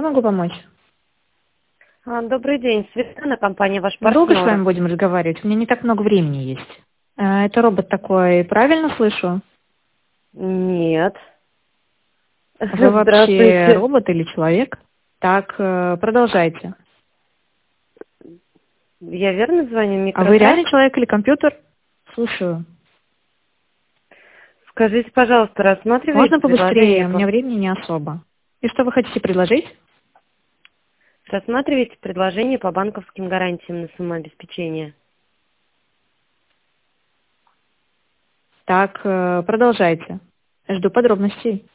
Чем могу помочь? Добрый день, Светлана, компания «Ваш Долго с вами партнер». будем разговаривать? У меня не так много времени есть. Это робот такой, правильно слышу? Нет. Вы вообще Здравствуйте. робот или человек? Так, продолжайте. Я верно звоню в А вы реальный микротак? человек или компьютер? Слушаю. Скажите, пожалуйста, рассматриваете Можно предложение побыстрее? У по... меня времени не особо. И что вы хотите предложить? Рассматриваете предложение по банковским гарантиям на самообеспечение? Так, продолжайте. Жду подробностей.